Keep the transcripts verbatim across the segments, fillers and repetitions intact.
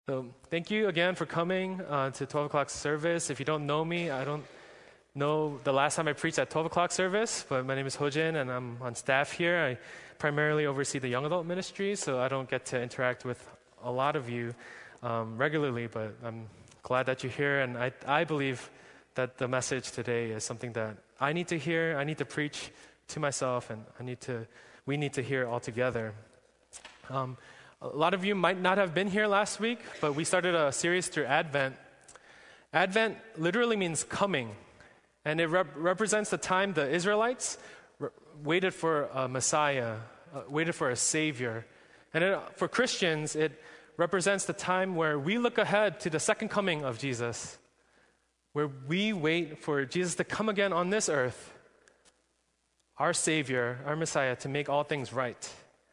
So thank you again for coming uh, to twelve o'clock service. If you don't know me, I don't know the last time I preached at twelve o'clock service, but my name is Hojin and I'm on staff here. I primarily oversee the young adult ministry, so I don't get to interact with a lot of you um, regularly, but I'm glad that you're here. And I, I believe that the message today is something that I need to hear, I need to preach to myself, and I need to, we need to hear all together. Um, A lot of you might not have been here last week, but we started a series through Advent. Advent literally means coming, and it rep- represents the time the Israelites re- waited for a Messiah, uh, waited for a Savior. And it, for Christians, it represents the time where we look ahead to the second coming of Jesus, where we wait for Jesus to come again on this earth, our Savior, our Messiah, to make all things right.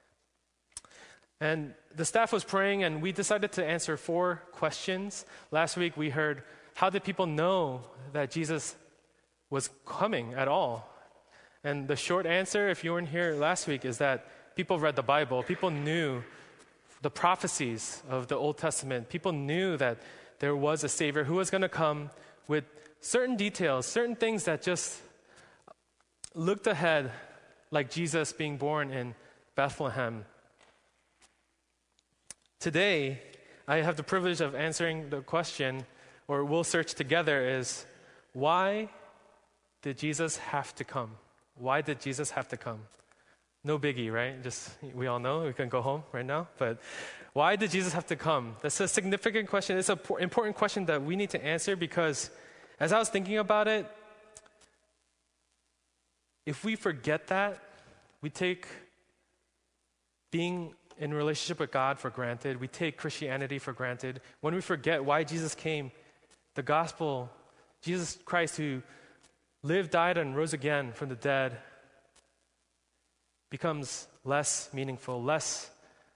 And the staff was praying, and we decided to answer four questions. Last week, we heard, how did people know that Jesus was coming at all? And the short answer, if you weren't here last week, is that people read the Bible. People knew the prophecies of the Old Testament. People knew that there was a Savior who was going to come with certain details, certain things that just looked ahead, like Jesus being born in Bethlehem. Today, I have the privilege of answering the question, or we'll search together, is why did Jesus have to come? Why did Jesus have to come? No biggie, right? Just, we all know, we can go home right now. But why did Jesus have to come? That's a significant question. It's an important question that we need to answer, because as I was thinking about it, if we forget that, we take being in relationship with God for granted. We take Christianity for granted. When we forget why Jesus came, the gospel, Jesus Christ who lived, died, and rose again from the dead, becomes less meaningful, less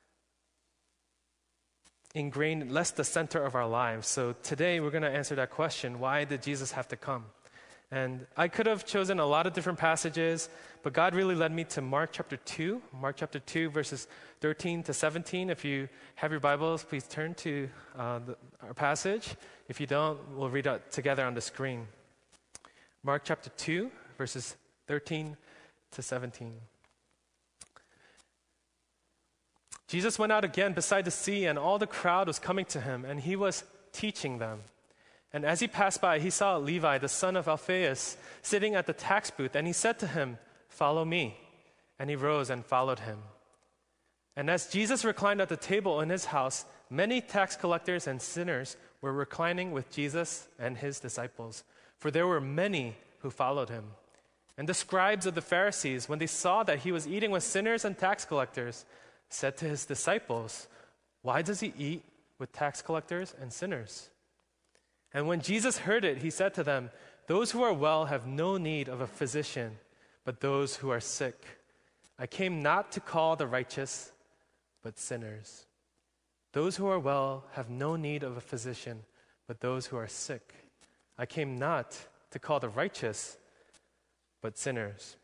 ingrained, less the center of our lives. So today we're going to answer that question, why did Jesus have to come? And I could have chosen a lot of different passages, but God really led me to Mark chapter two, Mark chapter two, verses thirteen to seventeen. If you have your Bibles, please turn to uh, the, our passage. If you don't, we'll read it together on the screen. Mark chapter two, verses thirteen to seventeen. Jesus went out again beside the sea, and all the crowd was coming to him, and he was teaching them. And as he passed by, he saw Levi, the son of Alphaeus, sitting at the tax booth, and he said to him, "Follow me." And he rose and followed him. And as Jesus reclined at the table in his house, many tax collectors and sinners were reclining with Jesus and his disciples, for there were many who followed him. And the scribes of the Pharisees, when they saw that he was eating with sinners and tax collectors, said to his disciples, "Why does he eat with tax collectors and sinners?" And when Jesus heard it, he said to them, "Those who are well have no need of a physician, but those who are sick. I came not to call the righteous, but sinners." Those who are well have no need of a physician, but those who are sick. I came not to call the righteous, but sinners.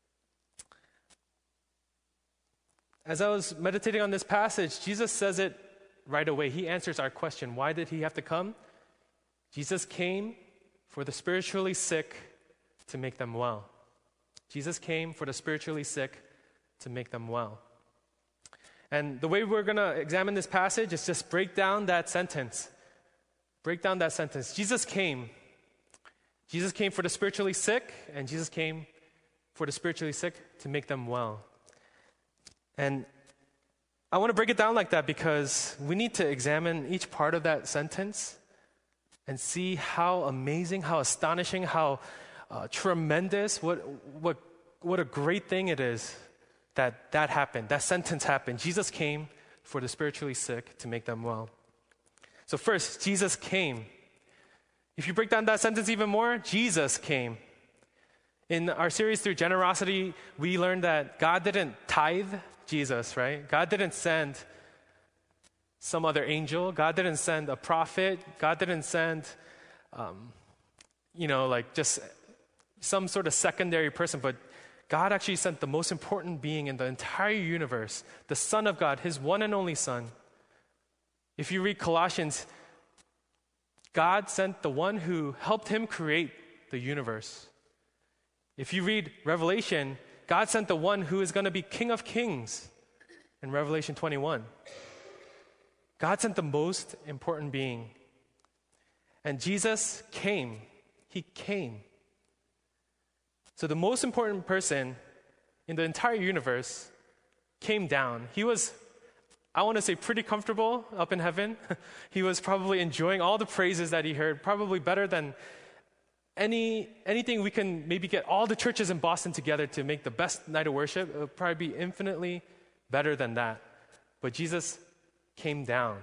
As I was meditating on this passage, Jesus says it right away. He answers our question, why did he have to come? Jesus came for the spiritually sick to make them well. Jesus came for the spiritually sick to make them well. And the way we're going to examine this passage is just break down that sentence. Break down that sentence. Jesus came. Jesus came for the spiritually sick, and Jesus came for the spiritually sick to make them well. And I want to break it down like that because we need to examine each part of that sentence and see how amazing, how astonishing, how uh, tremendous, what what what a great thing it is that that happened, that sentence happened. Jesus came for the spiritually sick to make them well. So first, Jesus came. If you break down that sentence even more, Jesus came. In our series through generosity, we learned that God didn't tithe Jesus, right? God didn't send some other angel. God didn't send a prophet. God didn't send, um, you know, like just some sort of secondary person. But God actually sent the most important being in the entire universe, the Son of God, his one and only Son, If you read Colossians, God sent the one who helped him create the universe. If you read Revelation, God sent the one who is going to be King of Kings in Revelation twenty-one. God sent the most important being. And Jesus came. He came. So the most important person in the entire universe came down. He was, I want to say, pretty comfortable up in heaven. He was probably enjoying all the praises that he heard, probably better than any anything we can maybe get all the churches in Boston together to make the best night of worship. It would probably be infinitely better than that. But Jesus came down.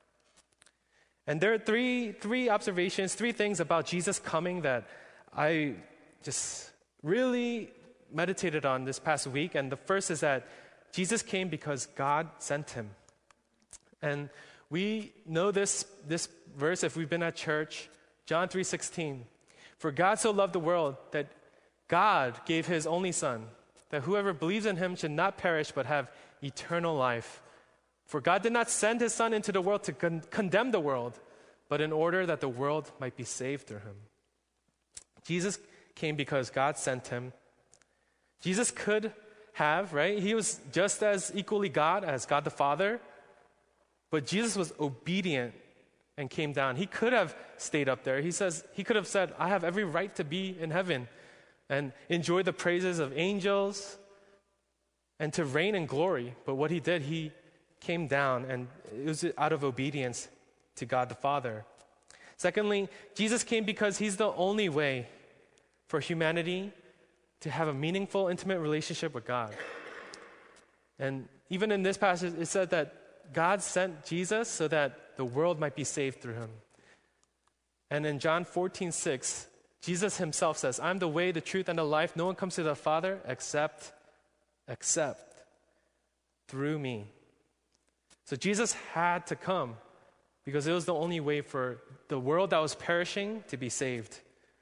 And there are three, three observations, three things about Jesus coming that I just really meditated on this past week. And the first is that Jesus came because God sent him. And we know this, this verse if we've been at church, John three sixteen. For God so loved the world that God gave his only Son, that whoever believes in him should not perish but have eternal life. For God did not send his Son into the world to con- condemn the world, but in order that the world might be saved through him. Jesus came because God sent him. Jesus could have, right? He was just as equally God as God the Father, but Jesus was obedient and came down. He could have stayed up there. He says, he could have said, I have every right to be in heaven and enjoy the praises of angels and to reign in glory. But what he did, he came down, and it was out of obedience to God the Father. Secondly, Jesus came because he's the only way for humanity to have a meaningful, intimate relationship with God. And even in this passage, it said that God sent Jesus so that the world might be saved through him. And in John fourteen six, Jesus himself says, I'm the way, the truth, and the life. No one comes to the Father except, except through me. So Jesus had to come because it was the only way for the world that was perishing to be saved.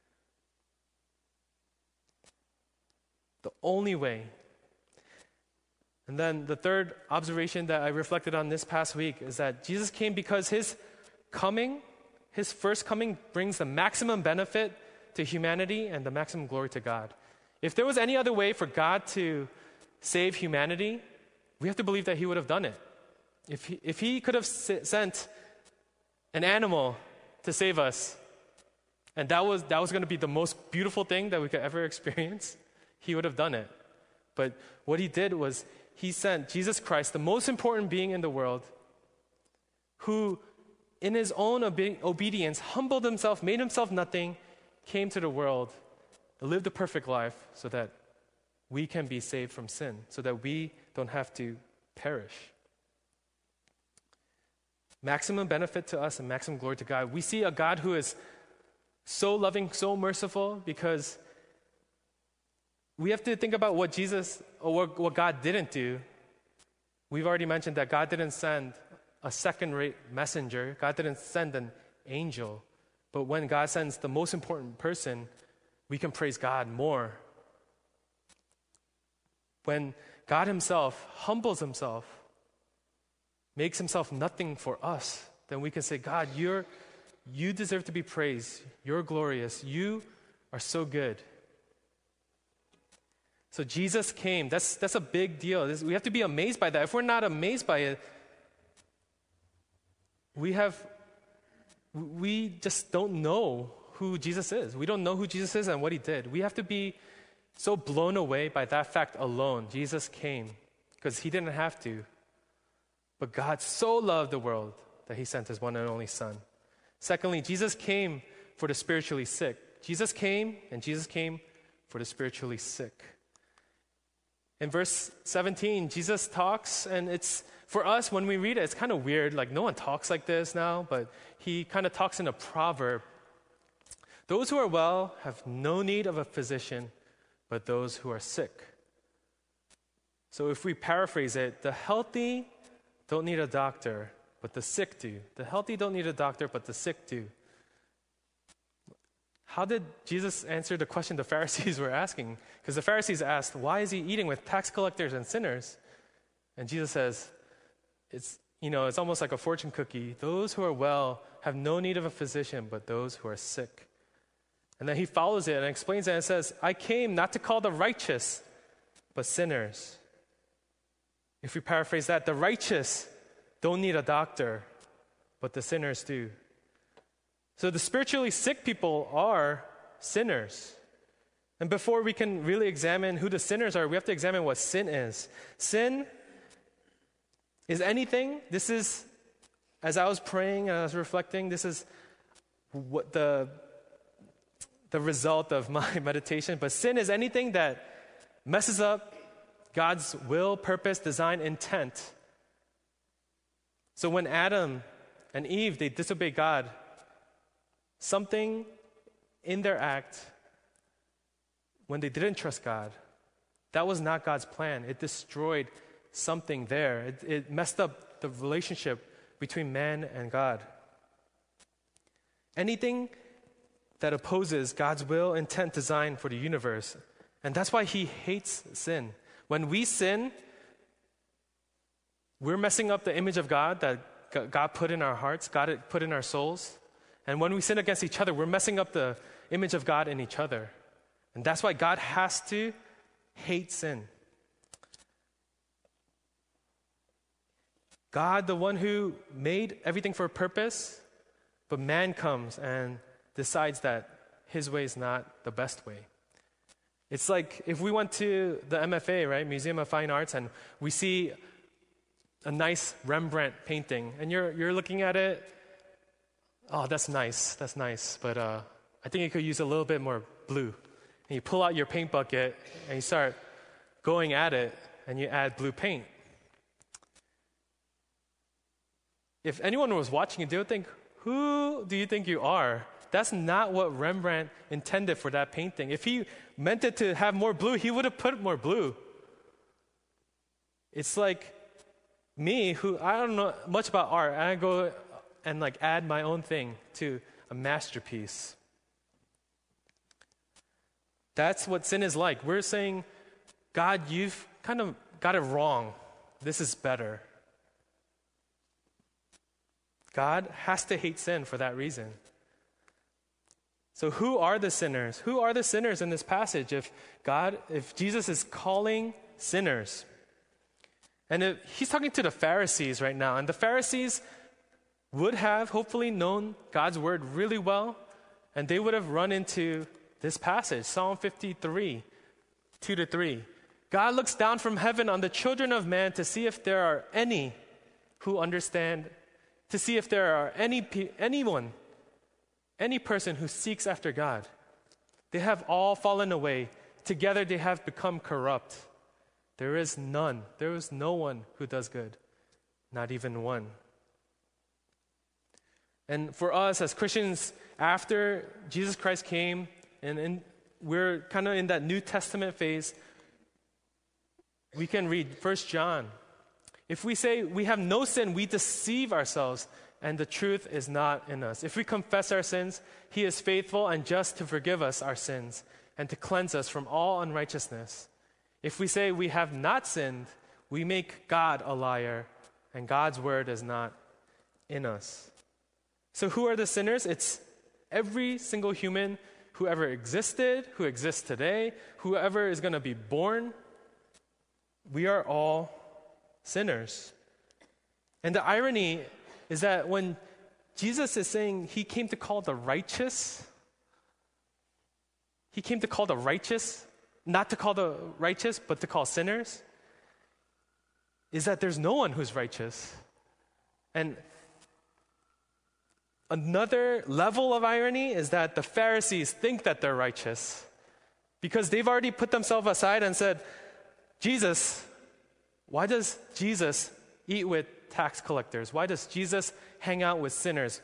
The only way. And then the third observation that I reflected on this past week is that Jesus came because his coming, his first coming, brings the maximum benefit to humanity and the maximum glory to God. If there was any other way for God to save humanity, we have to believe that he would have done it. If he, if he could have sent an animal to save us, and that was, that was going to be the most beautiful thing that we could ever experience, he would have done it. But what he did was he sent Jesus Christ, the most important being in the world, who in his own obe- obedience humbled himself, made himself nothing, came to the world, lived a perfect life so that we can be saved from sin, so that we don't have to perish. Maximum benefit to us and maximum glory to God. We see a God who is so loving, so merciful, because we have to think about what Jesus, or what, what God didn't do. We've already mentioned that God didn't send a second-rate messenger. God didn't send an angel. But when God sends the most important person, we can praise God more. When God himself humbles himself, makes himself nothing for us, then we can say, God, you're, you deserve to be praised. You're glorious. You are so good. So Jesus came. That's, that's a big deal. This, we have to be amazed by that. If we're not amazed by it, we have, we just don't know who Jesus is. We don't know who Jesus is and what he did. We have to be so blown away by that fact alone. Jesus came because he didn't have to. But God so loved the world that he sent his one and only Son. Secondly, Jesus came for the spiritually sick. Jesus came, and Jesus came for the spiritually sick. In verse seventeen, Jesus talks, and it's, for us, when we read it, it's kind of weird. Like, no one talks like this now, but he kind of talks in a proverb. Those who are well have no need of a physician, but those who are sick. So if we paraphrase it, the healthy don't need a doctor, but the sick do. The healthy don't need a doctor, but the sick do. How did Jesus answer the question the Pharisees were asking? Because the Pharisees asked, why is he eating with tax collectors and sinners? And Jesus says, it's, you know, it's almost like a fortune cookie. Those who are well have no need of a physician, but those who are sick. And then he follows it and explains it and says, I came not to call the righteous, but sinners. If we paraphrase that, the righteous don't need a doctor, but the sinners do. So the spiritually sick people are sinners. And before we can really examine who the sinners are, we have to examine what sin is. Sin is anything, this is, as I was praying and I was reflecting, this is what the, the result of my meditation. But sin is anything that messes up God's will, purpose, design, intent. So when Adam and Eve, they disobeyed God, something in their act, when they didn't trust God, that was not God's plan. It destroyed something there. It, it messed up the relationship between man and God. Anything that opposes God's will, intent, design for the universe. And that's why he hates sin. When we sin, we're messing up the image of God that God put in our hearts, God put in our souls. And when we sin against each other, we're messing up the image of God in each other. And that's why God has to hate sin. God, the one who made everything for a purpose, but man comes and decides that his way is not the best way. It's like if we went to the M F A, right, Museum of Fine Arts, and we see a nice Rembrandt painting, and you're you're looking at it, oh, that's nice, that's nice, but uh, I think it could use a little bit more blue. And you pull out your paint bucket, and you start going at it, and you add blue paint. If anyone was watching it, they would think, who do you think you are? That's not what Rembrandt intended for that painting. If he meant it to have more blue, he would have put more blue. It's like me, who I don't know much about art, and I go and like add my own thing to a masterpiece. That's what sin is like. We're saying, God, you've kind of got it wrong. This is better. God has to hate sin for that reason. So who are the sinners? Who are the sinners in this passage if God, if Jesus is calling sinners? And if, he's talking to the Pharisees right now. And the Pharisees would have hopefully known God's word really well. And they would have run into this passage, Psalm fifty-three, two to three. God looks down from heaven on the children of man to see if there are any who understand, to see if there are any anyone, any person who seeks after God. They have all fallen away. Together they have become corrupt. There is none. There is no one who does good, not even one. And for us as Christians, after Jesus Christ came, and, and we're kind of in that New Testament phase, we can read First John. If we say we have no sin, we deceive ourselves, and the truth is not in us. If we confess our sins, he is faithful and just to forgive us our sins and to cleanse us from all unrighteousness. If we say we have not sinned, we make God a liar, and God's word is not in us. So who are the sinners? It's every single human who ever existed, who exists today, whoever is going to be born. We are all sinners. And the irony is that when Jesus is saying he came to call the righteous, he came to call the righteous, not to call the righteous, but to call sinners, is that there's no one who's righteous. And another level of irony is that the Pharisees think that they're righteous because they've already put themselves aside and said, Jesus, why does Jesus eat with tax collectors? Why does Jesus hang out with sinners?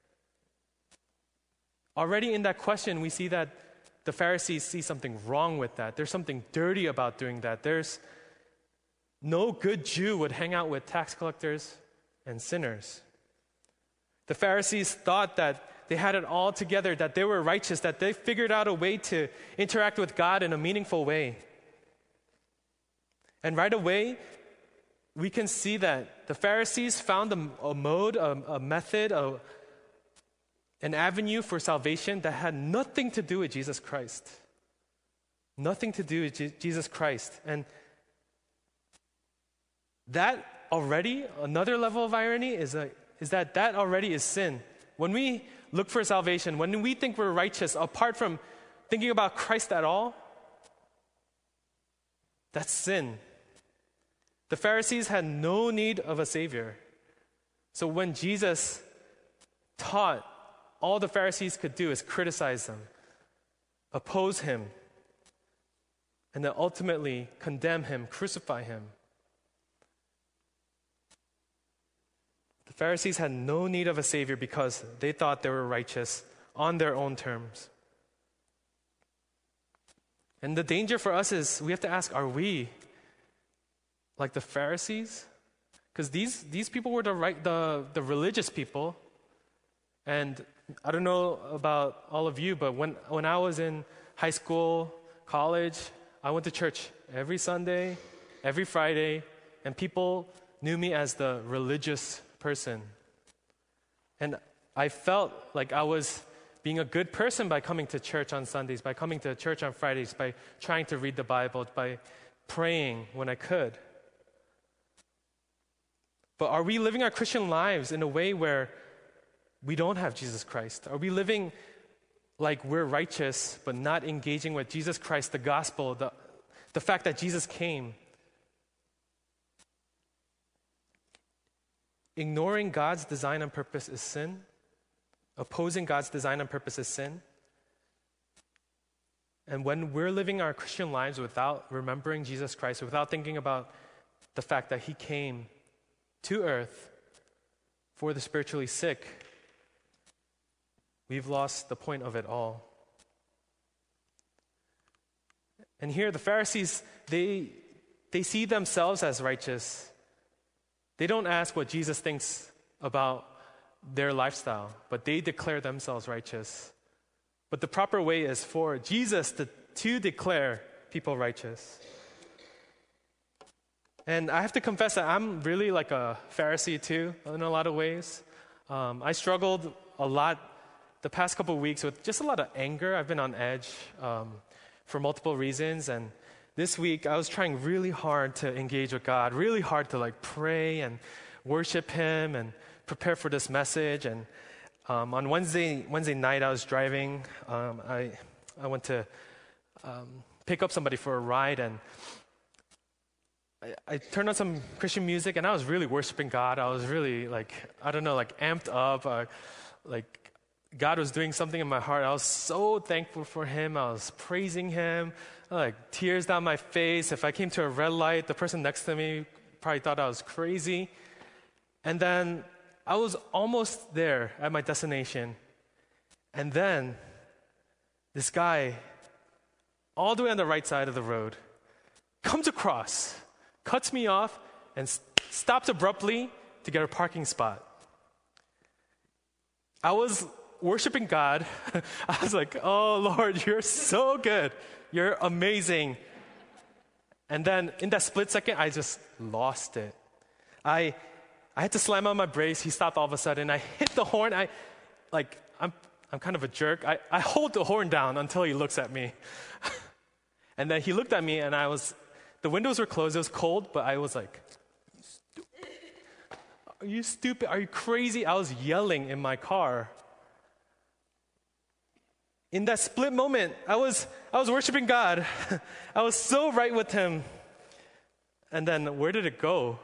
Already in that question, we see that the Pharisees see something wrong with that. There's something dirty about doing that. There's no good Jew would hang out with tax collectors and sinners. The Pharisees thought that they had it all together, that they were righteous, that they figured out a way to interact with God in a meaningful way. And right away, we can see that the the Pharisees found a, a mode, a, a method, a, an avenue for salvation that had nothing to do with Jesus Christ. Nothing to do with Je- Jesus Christ. And that already, another level of irony is, a, is that that already is sin. When we look for salvation, when we think we're righteous apart from thinking about Christ at all, that's sin. The Pharisees had no need of a Savior. So when Jesus taught, all the Pharisees could do is criticize him, oppose him, and then ultimately condemn him, crucify him. The Pharisees had no need of a Savior because they thought they were righteous on their own terms. And the danger for us is we have to ask, are we like the Pharisees? Because these, these people were the, right, the, the religious people. And I don't know about all of you, but when, when I was in high school, college, I went to church every Sunday, every Friday, and people knew me as the religious person. And I felt like I was being a good person by coming to church on Sundays, by coming to church on Fridays, by trying to read the Bible, by praying when I could. But are we living our Christian lives in a way where we don't have Jesus Christ? Are we living like we're righteous, but not engaging with Jesus Christ, the gospel, the, the fact that Jesus came? Ignoring God's design and purpose is sin. Opposing God's design and purpose is sin. And when we're living our Christian lives without remembering Jesus Christ, without thinking about the fact that He came to earth for the spiritually sick, we've lost the point of it all. And here the Pharisees, they, they see themselves as righteous. They don't ask what Jesus thinks about their lifestyle, but they declare themselves righteous. But the proper way is for Jesus to, to declare people righteous. And I have to confess that I'm really like a Pharisee too, in a lot of ways. Um, I struggled a lot the past couple of weeks with just a lot of anger. I've been on edge um, for multiple reasons. And this week, I was trying really hard to engage with God, really hard to like pray and worship Him and prepare for this message. And um, on Wednesday Wednesday night, I was driving. Um, I I went to um, pick up somebody for a ride, and I, I turned on some Christian music, and I was really worshiping God. I was really like, I don't know, like amped up. Uh, like God was doing something in my heart. I was so thankful for Him. I was praising Him. Like tears down my face. If I came to a red light, the person next to me probably thought I was crazy. And then I was almost there at my destination. And then this guy, all the way on the right side of the road, comes across, cuts me off, and st- stops abruptly to get a parking spot. I was worshiping God. I was like, oh, Lord, you're so good. You're amazing. And then in that split second, I just lost it. I I had to slam on my brakes. He stopped all of a sudden. I hit the horn. I, like, I'm I'm kind of a jerk. I, I hold the horn down until he looks at me. And then he looked at me, and I was, the windows were closed. It was cold, but I was like, are you stupid? Are you crazy? I was yelling in my car. In that split moment, I was I was worshiping God. I was so right with Him. And then where did it go?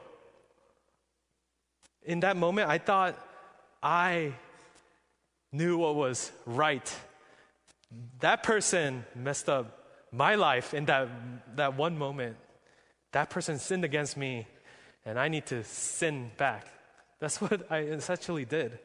In that moment, I thought I knew what was right. That person messed up my life in that, that one moment. That person sinned against me, and I need to sin back. That's what I essentially did.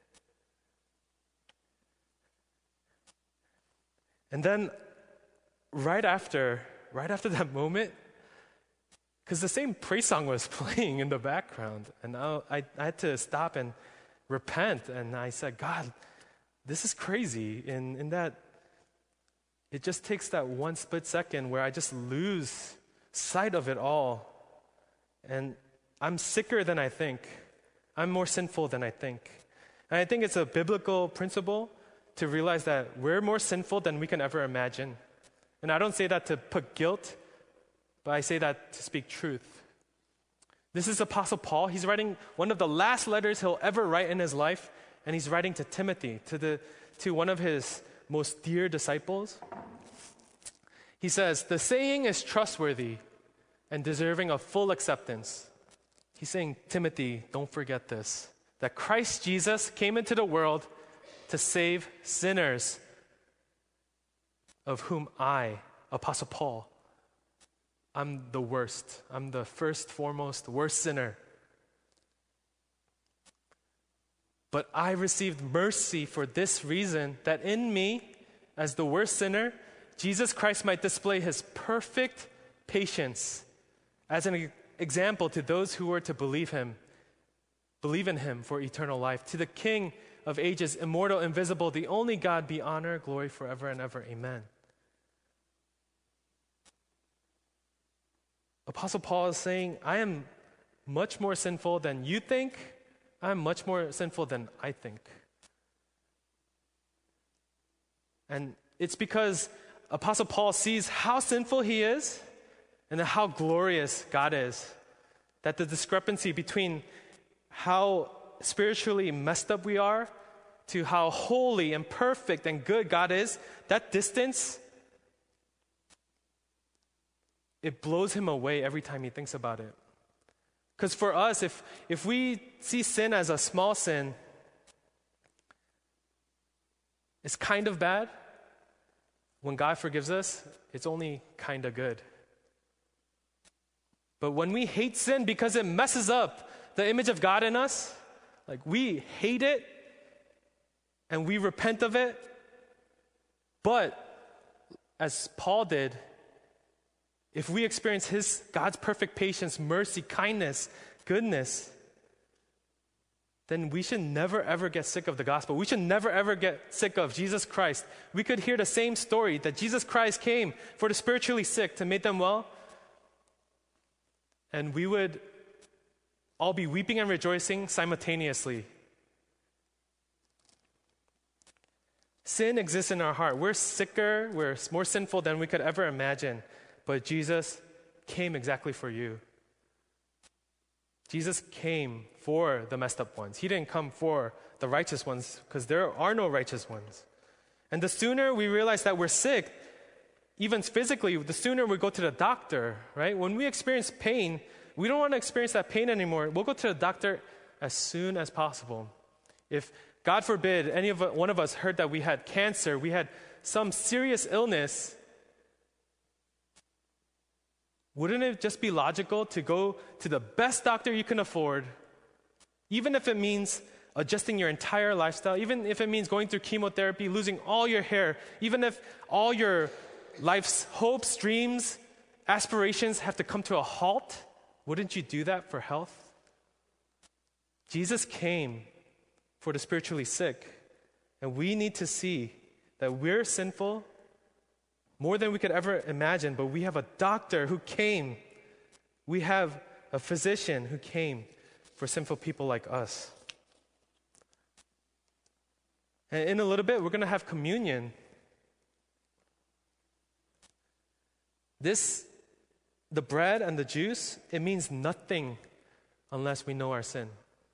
And then right after, right after that moment, because the same praise song was playing in the background, and I, I, I had to stop and repent, and I said, God, this is crazy, in, in that it just takes that one split second where I just lose sight of it all. And I'm sicker than I think. I'm more sinful than I think. And I think it's a biblical principle to realize that we're more sinful than we can ever imagine. And I don't say that to put guilt, but I say that to speak truth. This is Apostle Paul. He's writing one of the last letters he'll ever write in his life, and he's writing to Timothy, to, the, to one of his most dear disciples. He says, "The saying is trustworthy and deserving of full acceptance." He's saying, Timothy, don't forget this, that Christ Jesus came into the world to save sinners, of whom I, Apostle Paul, I'm the worst. I'm the first, foremost, worst sinner. But I received mercy for this reason, that in me, as the worst sinner, Jesus Christ might display his perfect patience as an example to those who were to believe him, believe in him for eternal life. To the King of ages, immortal, invisible, the only God, be honor, glory forever and ever. Amen. Apostle Paul is saying, I am much more sinful than you think. I am much more sinful than I think. And it's because Apostle Paul sees how sinful he is and how glorious God is, that the discrepancy between how spiritually messed up we are to how holy and perfect and good God is, that distance, it blows him away every time he thinks about it. Because for us, if, if we see sin as a small sin, it's kind of bad. When God forgives us, it's only kind of good. But when we hate sin because it messes up the image of God in us, like we hate it and we repent of it, but as Paul did, if we experience his, God's perfect patience, mercy, kindness, goodness, then we should never ever get sick of the gospel. We should never ever get sick of Jesus Christ. We could hear the same story that Jesus Christ came for the spiritually sick to make them well, and we would all be weeping and rejoicing simultaneously. Sin exists in our heart. We're sicker, we're more sinful than we could ever imagine. But Jesus came exactly for you. Jesus came for the messed up ones. He didn't come for the righteous ones because there are no righteous ones. And the sooner we realize that we're sick, even physically, the sooner we go to the doctor, right? When we experience pain, we don't want to experience that pain anymore. We'll go to the doctor as soon as possible. If, God forbid, any of one of us heard that we had cancer, we had some serious illness, wouldn't it just be logical to go to the best doctor you can afford, even if it means adjusting your entire lifestyle, even if it means going through chemotherapy, losing all your hair, even if all your life's hopes, dreams, aspirations have to come to a halt? Wouldn't you do that for health? Jesus came for the spiritually sick, and we need to see that we're sinful more than we could ever imagine, but we have a doctor who came. We have a physician who came for sinful people like us. And in a little bit, we're going to have communion. This, the bread and the juice, it means nothing unless we know our sin.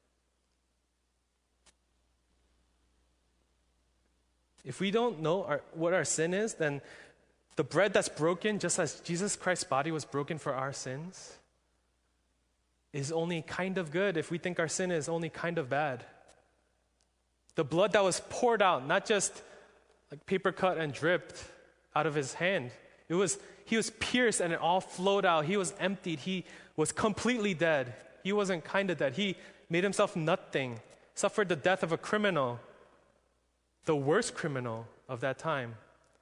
If we don't know our, what our sin is, then the bread that's broken, just as Jesus Christ's body was broken for our sins, is only kind of good if we think our sin is only kind of bad. The blood that was poured out, not just like paper cut and dripped out of his hand. It was, he was pierced and it all flowed out. He was emptied. He was completely dead. He wasn't kind of dead. He made himself nothing, suffered the death of a criminal, the worst criminal of that time.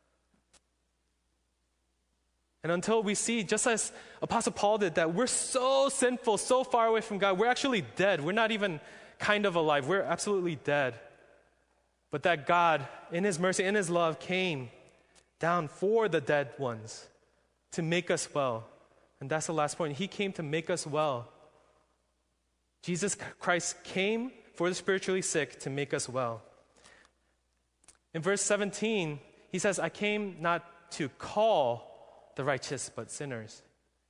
And until we see, just as Apostle Paul did, that we're so sinful, so far away from God, we're actually dead. We're not even kind of alive. We're absolutely dead. But that God, in his mercy, in his love, came down for the dead ones to make us well. And that's the last point. He came to make us well. Jesus Christ came for the spiritually sick to make us well. In verse seventeen, he says, I came not to call the righteous, but sinners.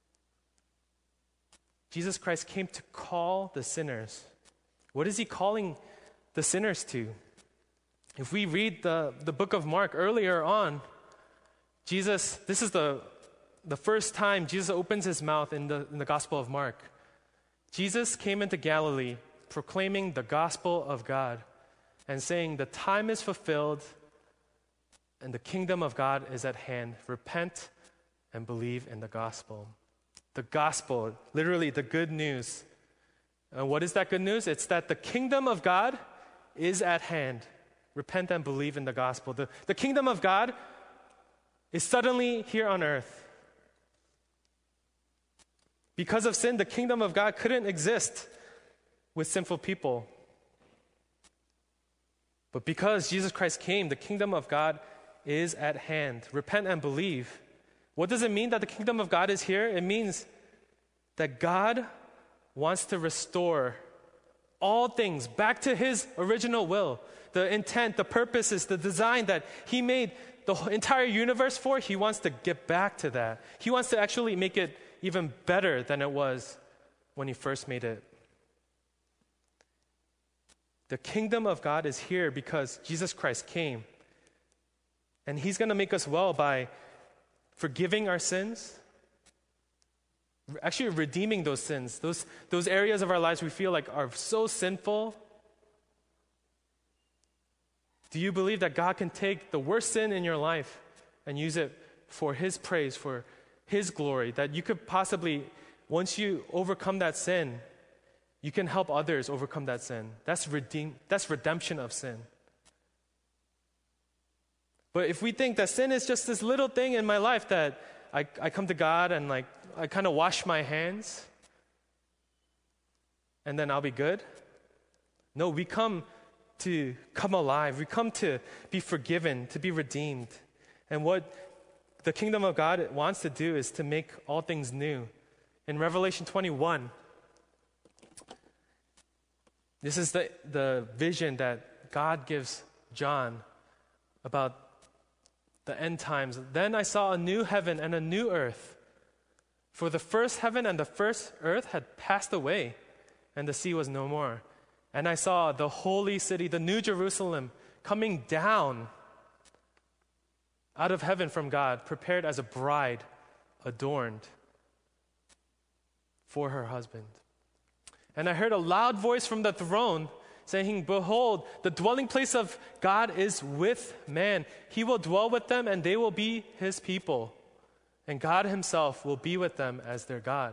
Jesus Christ came to call the sinners. What is he calling the sinners to? If we read the, the book of Mark earlier on, Jesus, this is the, the first time Jesus opens his mouth in the, in the Gospel of Mark. Jesus came into Galilee proclaiming the gospel of God and saying, the time is fulfilled and the kingdom of God is at hand. Repent and believe in the gospel. The gospel, literally the good news. And what is that good news? It's that the kingdom of God is at hand. Repent and believe in the gospel. The, the kingdom of God is suddenly here on earth. Because of sin, the kingdom of God couldn't exist with sinful people. But because Jesus Christ came, the kingdom of God is at hand. Repent and believe. What does it mean that the kingdom of God is here? It means that God wants to restore all things back to his original will. The intent, the purposes, the design that he made the entire universe for, he wants to get back to that. He wants to actually make it even better than it was when he first made it. The kingdom of God is here because Jesus Christ came. And he's going to make us well by forgiving our sins, actually redeeming those sins, those, those areas of our lives we feel like are so sinful. Do you believe that God can take the worst sin in your life and use it for his praise, for his glory? That you could possibly, once you overcome that sin, you can help others overcome that sin. That's redeem, that's redemption of sin. But if we think that sin is just this little thing in my life that I, I come to God and like I kind of wash my hands and then I'll be good. No, we come to come alive. We come to be forgiven, to be redeemed. And what the kingdom of God wants to do is to make all things new. In Revelation twenty-one, this is the, the vision that God gives John about the end times. Then I saw a new heaven and a new earth. For the first heaven and the first earth had passed away, and the sea was no more. And I saw the holy city, the new Jerusalem, coming down out of heaven from God, prepared as a bride adorned for her husband. And I heard a loud voice from the throne saying, behold, the dwelling place of God is with man. He will dwell with them and they will be his people. And God himself will be with them as their God.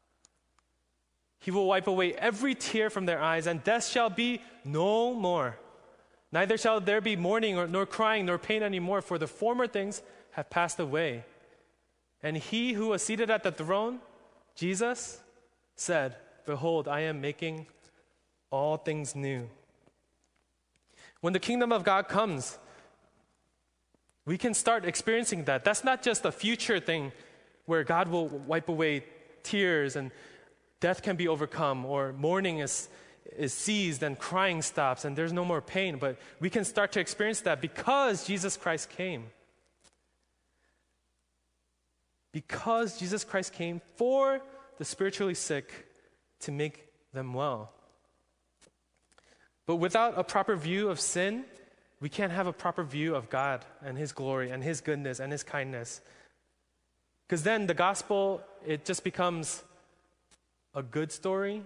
He will wipe away every tear from their eyes, and death shall be no more. Neither shall there be mourning or, nor crying nor pain anymore, for the former things have passed away. And he who was seated at the throne, Jesus, said, behold, I am making all things new. When the kingdom of God comes, we can start experiencing that. That's not just a future thing where God will wipe away tears and death can be overcome, or mourning is, is ceased and crying stops and there's no more pain. But we can start to experience that because Jesus Christ came. Because Jesus Christ came for the spiritually sick to make them well. But without a proper view of sin, we can't have a proper view of God and his glory and his goodness and his kindness. Because then the gospel, it just becomes a good story.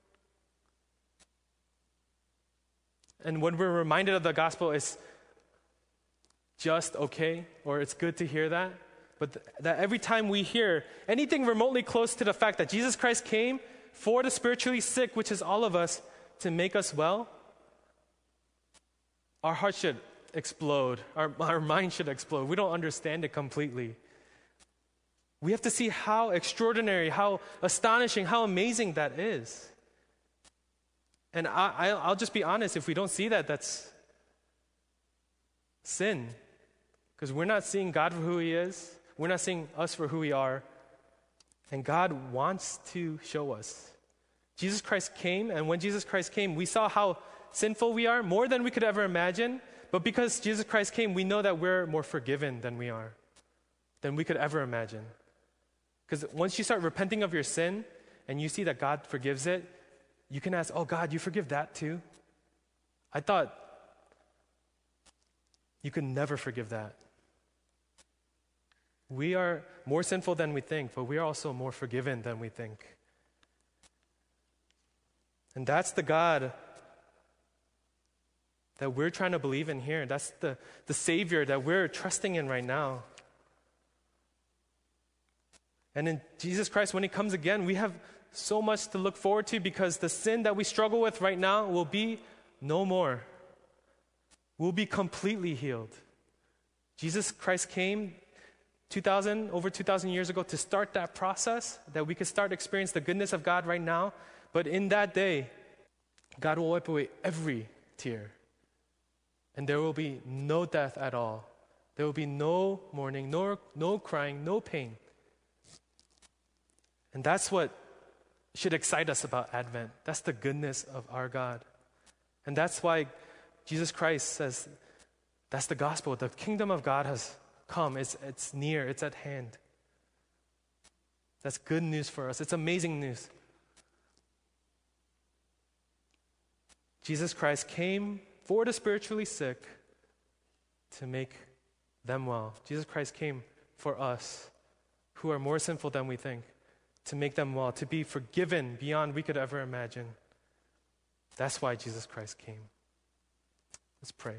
And when we're reminded of the gospel, it's just okay, or it's good to hear that. But th- that every time we hear anything remotely close to the fact that Jesus Christ came for the spiritually sick, which is all of us, to make us well, our heart should explode. Our, our mind should explode. We don't understand it completely. We have to see how extraordinary, how astonishing, how amazing that is. And I, I, I'll just be honest, if we don't see that, that's sin. Because we're not seeing God for who he is. We're not seeing us for who we are. And God wants to show us. Jesus Christ came, and when Jesus Christ came, we saw how sinful we are, more than we could ever imagine. But because Jesus Christ came, we know that we're more forgiven than we are, than we could ever imagine. Because once you start repenting of your sin, and you see that God forgives it, you can ask, oh, God, you forgive that too? I thought you could never forgive that. We are more sinful than we think, but we are also more forgiven than we think. And that's the God that we're trying to believe in here. That's the, the Savior that we're trusting in right now. And in Jesus Christ, when He comes again, we have so much to look forward to, because the sin that we struggle with right now will be no more. We'll be completely healed. Jesus Christ came two thousand, over two thousand years ago to start that process, that we could start to experience the goodness of God right now. But in that day, God will wipe away every tear. And there will be no death at all. There will be no mourning, no, no crying, no pain. And that's what should excite us about Advent. That's the goodness of our God. And that's why Jesus Christ says, that's the gospel. The kingdom of God has come. It's, it's near. It's at hand. That's good news for us. It's amazing news. Jesus Christ came for the spiritually sick to make them well. Jesus Christ came for us who are more sinful than we think, to make them well, to be forgiven beyond we could ever imagine. That's why Jesus Christ came. Let's pray.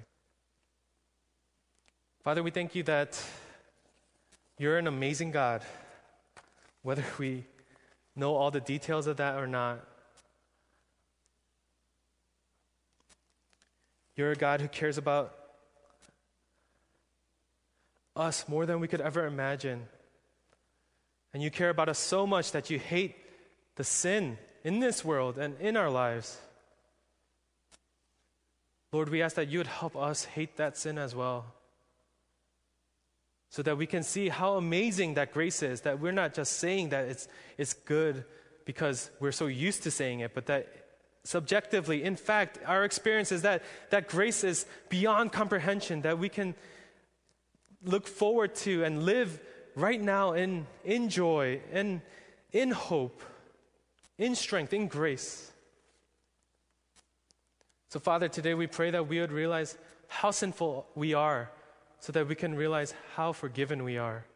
Father, we thank you that you're an amazing God, whether we know all the details of that or not. You're a God who cares about us more than we could ever imagine. And you care about us so much that you hate the sin in this world and in our lives. Lord, we ask that you would help us hate that sin as well, so that we can see how amazing that grace is, that we're not just saying that it's, it's good because we're so used to saying it, but that subjectively, in fact, our experience is that that grace is beyond comprehension, that we can look forward to and live right now in, in joy, and in hope, in strength, in grace. So, Father, today we pray that we would realize how sinful we are, so that we can realize how forgiven we are.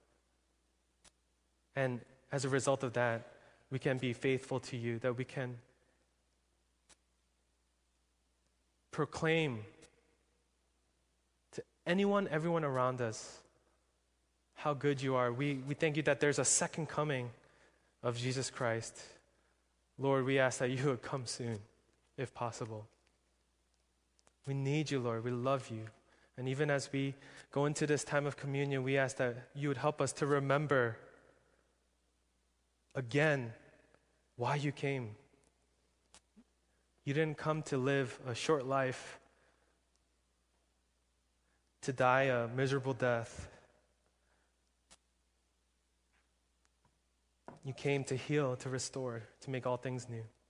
And as a result of that, we can be faithful to you, that we can proclaim to anyone, everyone around us, how good you are. We, we thank you that there's a second coming of Jesus Christ. Lord, we ask that you would come soon, if possible. We need you, Lord. We love you. And even as we go into this time of communion, we ask that you would help us to remember again why you came. You didn't come to live a short life, to die a miserable death. You came to heal, to restore, to make all things new.